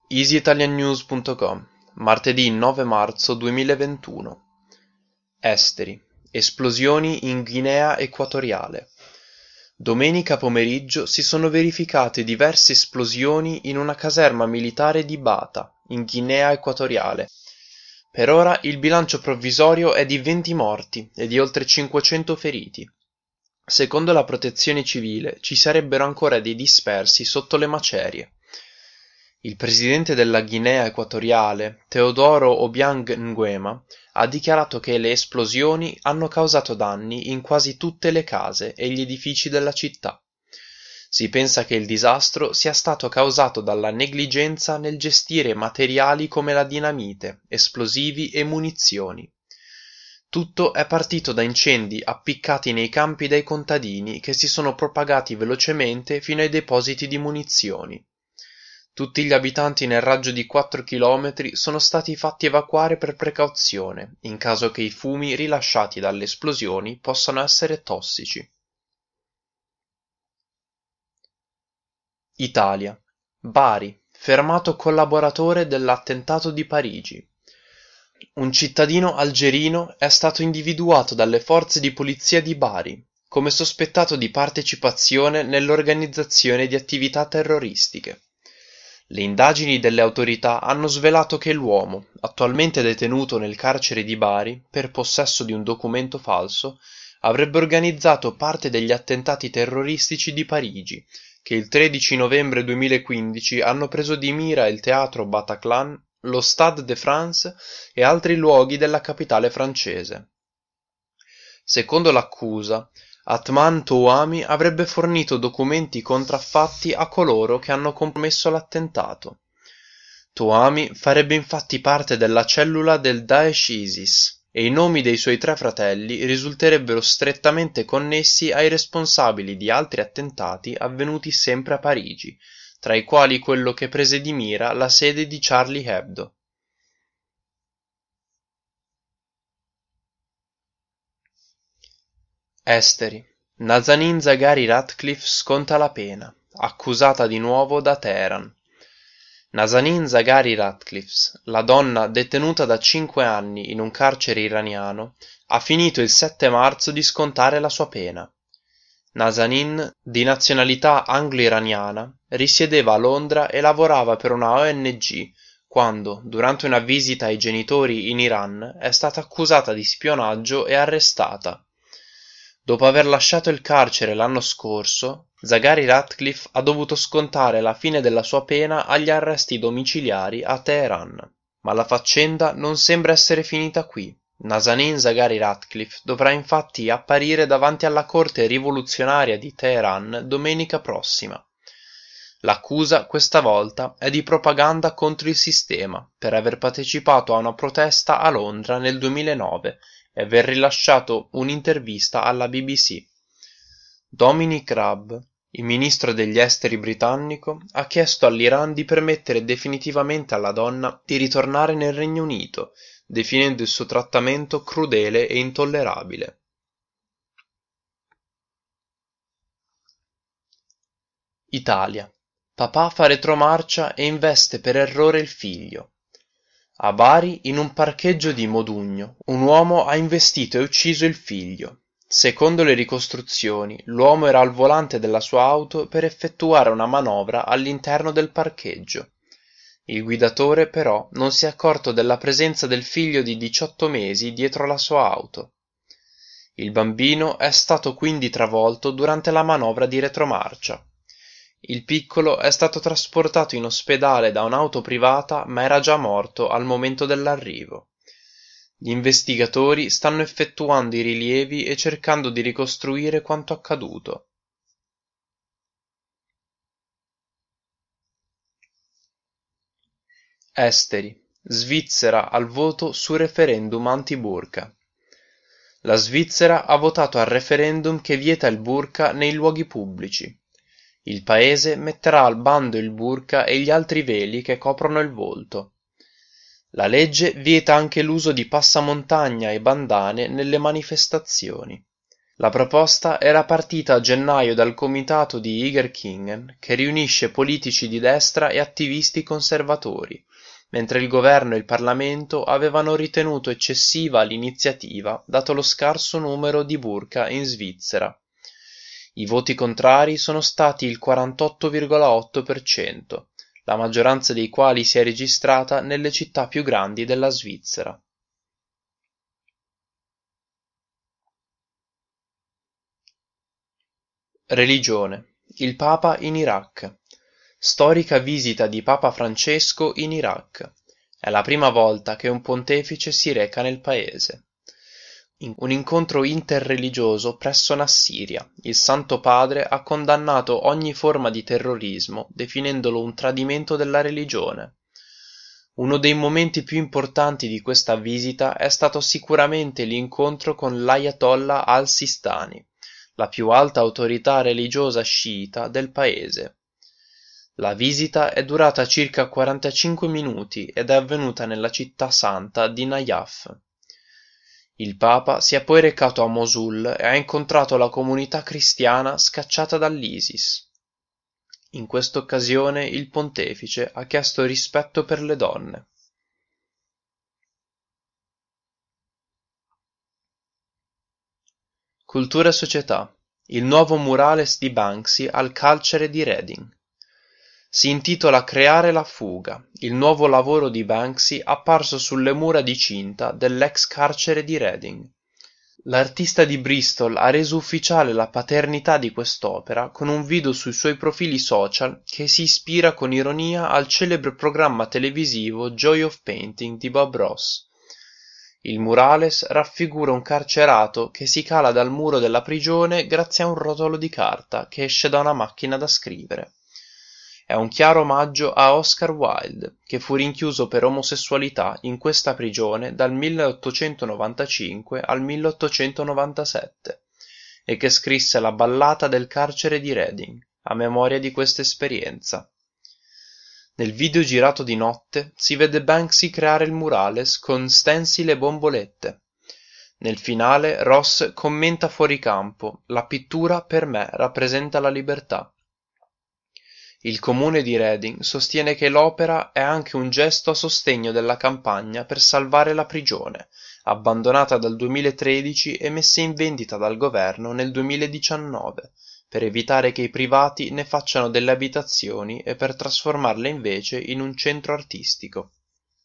EasyItalianNews.com, martedì 9 marzo 2021. Esteri. Esplosioni in Guinea Equatoriale. Domenica pomeriggio si sono verificate diverse esplosioni in una caserma militare di Bata, in Guinea Equatoriale. Per ora il bilancio provvisorio è di 20 morti e di oltre 500 feriti. Secondo la Protezione Civile ci sarebbero ancora dei dispersi sotto le macerie. Il presidente della Guinea Equatoriale, Teodoro Obiang Nguema, ha dichiarato che le esplosioni hanno causato danni in quasi tutte le case e gli edifici della città. Si pensa che il disastro sia stato causato dalla negligenza nel gestire materiali come la dinamite, esplosivi e munizioni. Tutto è partito da incendi appiccati nei campi dai contadini che si sono propagati velocemente fino ai depositi di munizioni. Tutti gli abitanti nel raggio di 4 chilometri sono stati fatti evacuare per precauzione, in caso che i fumi rilasciati dalle esplosioni possano essere tossici. Italia. Bari. Fermato collaboratore dell'attentato di Parigi. Un cittadino algerino è stato individuato dalle forze di polizia di Bari come sospettato di partecipazione nell'organizzazione di attività terroristiche. Le indagini delle autorità hanno svelato che l'uomo, attualmente detenuto nel carcere di Bari per possesso di un documento falso, avrebbe organizzato parte degli attentati terroristici di Parigi, che il 13 novembre 2015 hanno preso di mira il teatro Bataclan, lo Stade de France e altri luoghi della capitale francese. Secondo l'accusa, Atman Touami avrebbe fornito documenti contraffatti a coloro che hanno commesso l'attentato. Touami farebbe infatti parte della cellula del Daesh ISIS e i nomi dei suoi 3 fratelli risulterebbero strettamente connessi ai responsabili di altri attentati avvenuti sempre a Parigi, tra i quali quello che prese di mira la sede di Charlie Hebdo. Esteri. Nazanin Zaghari Ratcliffe sconta la pena, accusata di nuovo da Teheran. Nazanin Zaghari Ratcliffe, la donna detenuta da 5 anni in un carcere iraniano, ha finito il 7 marzo di scontare la sua pena. Nazanin, di nazionalità anglo-iraniana, risiedeva a Londra e lavorava per una ONG quando, durante una visita ai genitori in Iran, è stata accusata di spionaggio e arrestata. Dopo aver lasciato il carcere l'anno scorso, Zaghari Ratcliffe ha dovuto scontare la fine della sua pena agli arresti domiciliari a Teheran. Ma la faccenda non sembra essere finita qui. Nazanin Zaghari Ratcliffe dovrà infatti apparire davanti alla Corte rivoluzionaria di Teheran domenica prossima. L'accusa questa volta è di propaganda contro il sistema per aver partecipato a una protesta a Londra nel 2009 e aver rilasciato un'intervista alla BBC. Dominic Raab, il ministro degli esteri britannico, ha chiesto all'Iran di permettere definitivamente alla donna di ritornare nel Regno Unito, definendo il suo trattamento crudele e intollerabile. Italia. Papà fa retromarcia e investe per errore il figlio. A Bari, in un parcheggio di Modugno, un uomo ha investito e ucciso il figlio. Secondo le ricostruzioni, l'uomo era al volante della sua auto per effettuare una manovra all'interno del parcheggio. Il guidatore, però, non si è accorto della presenza del figlio di 18 mesi dietro la sua auto. Il bambino è stato quindi travolto durante la manovra di retromarcia. Il piccolo è stato trasportato in ospedale da un'auto privata ma era già morto al momento dell'arrivo. Gli investigatori stanno effettuando i rilievi e cercando di ricostruire quanto accaduto. Esteri. Svizzera al voto su referendum anti-burqa. La Svizzera ha votato al referendum che vieta il burqa nei luoghi pubblici. Il paese metterà al bando il burqa e gli altri veli che coprono il volto. La legge vieta anche l'uso di passamontagna e bandane nelle manifestazioni. La proposta era partita a gennaio dal comitato di Igerkingen, che riunisce politici di destra e attivisti conservatori, mentre il governo e il Parlamento avevano ritenuto eccessiva l'iniziativa dato lo scarso numero di burqa in Svizzera. I voti contrari sono stati il 48,8%, la maggioranza dei quali si è registrata nelle città più grandi della Svizzera. Religione. Il Papa in Iraq. Storica visita di Papa Francesco in Iraq. È la prima volta che un pontefice si reca nel paese. Un incontro interreligioso presso Nassiria. Il Santo Padre ha condannato ogni forma di terrorismo, definendolo un tradimento della religione. Uno dei momenti più importanti di questa visita è stato sicuramente l'incontro con l'Ayatollah al-Sistani, la più alta autorità religiosa sciita del paese. La visita è durata circa 45 minuti ed è avvenuta nella città santa di Najaf. Il Papa si è poi recato a Mosul e ha incontrato la comunità cristiana scacciata dall'ISIS. In questa occasione il pontefice ha chiesto rispetto per le donne. Cultura e società. Il nuovo murales di Banksy al carcere di Reading. Si intitola Creare la fuga, il nuovo lavoro di Banksy apparso sulle mura di cinta dell'ex carcere di Reading. L'artista di Bristol ha reso ufficiale la paternità di quest'opera con un video sui suoi profili social che si ispira con ironia al celebre programma televisivo Joy of Painting di Bob Ross. Il murales raffigura un carcerato che si cala dal muro della prigione grazie a un rotolo di carta che esce da una macchina da scrivere. È un chiaro omaggio a Oscar Wilde, che fu rinchiuso per omosessualità in questa prigione dal 1895 al 1897 e che scrisse la ballata del carcere di Reading a memoria di questa esperienza. Nel video girato di notte si vede Banksy creare il murales con stencil e bombolette. Nel finale Ross commenta fuori campo: "La pittura per me rappresenta la libertà". Il comune di Reading sostiene che l'opera è anche un gesto a sostegno della campagna per salvare la prigione, abbandonata dal 2013 e messa in vendita dal governo nel 2019, per evitare che i privati ne facciano delle abitazioni e per trasformarle invece in un centro artistico.